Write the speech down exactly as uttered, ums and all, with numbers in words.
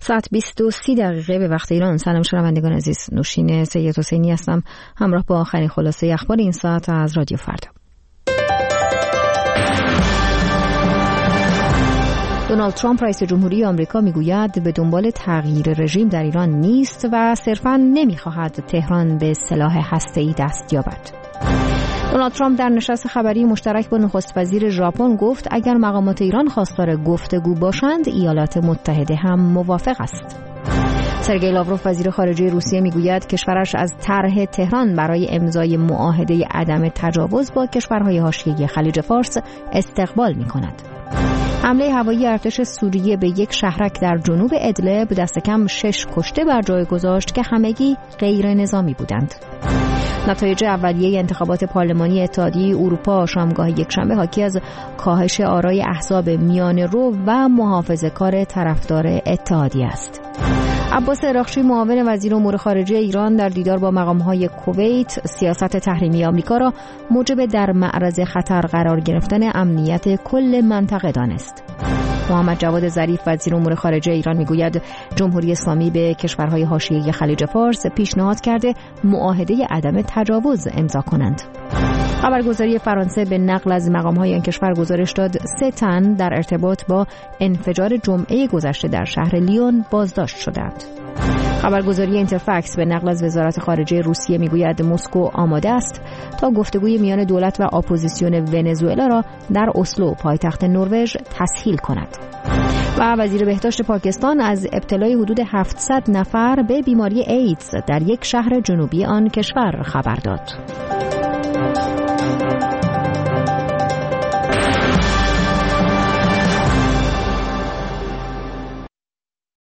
ساعت بیست و سی دقیقه به وقت ایران. سلام شنوندگان عزیز، نوشین سید حسینی هستم همراه با آخرین خلاصه اخبار این ساعت از رادیو فردا. دونالد ترامپ رئیس جمهوری آمریکا میگوید به دنبال تغییر رژیم در ایران نیست و صرفاً نمیخواهد تهران به سلاح هسته‌ای دست یابد. دونالد ترامپ در نشست خبری مشترک با نخست وزیر ژاپن گفت اگر مقامات ایران خواستار گفتگو باشند ایالات متحده هم موافق است. سرگئی لاوروف وزیر خارجه روسیه میگوید کشورش از طرح تهران برای امضای معاهده عدم تجاوز با کشورهای حاشیه خلیج فارس استقبال می‌کند. حمله هوایی ارتش سوریه به یک شهرک در جنوب ادلب دست کم شش کشته بر جای گذاشت که همگی غیر نظامی بودند. نتایج اولیه انتخابات پارلمانی اتحادیه اروپا شامگاه یکشنبه حاکی از کاهش آرای احزاب میانه‌رو و محافظه‌کار طرفدار اتحادیه است. عباس عراقچی معاون وزیر امور خارجه ایران در دیدار با مقام‌های کویت سیاست تحریمی آمریکا را موجب در معرض خطر قرار گرفتن امنیت کل منطقه دانست. محمد جواد ظریف وزیر امور خارجه ایران میگوید جمهوری اسلامی به کشورهای حاشیه خلیج فارس پیشنهاد کرده معاهده عدم تجاوز امضا کنند. خبرگزاری فرانسه به نقل از مقام‌های آن کشور گزارش داد سه تن در ارتباط با انفجار جمعه گذشته در شهر لیون بازداشت شدند. خبرگزاری اینترفکس به نقل از وزارت خارجه روسیه میگوید مسکو آماده است تا گفتگوی میان دولت و اپوزیسیون ونزوئلا را در اسلو پایتخت نروژ تسهیل کند. و وزیر بهداشت پاکستان از ابتلای حدود هفتصد نفر به بیماری ایدز در یک شهر جنوبی آن کشور خبر داد.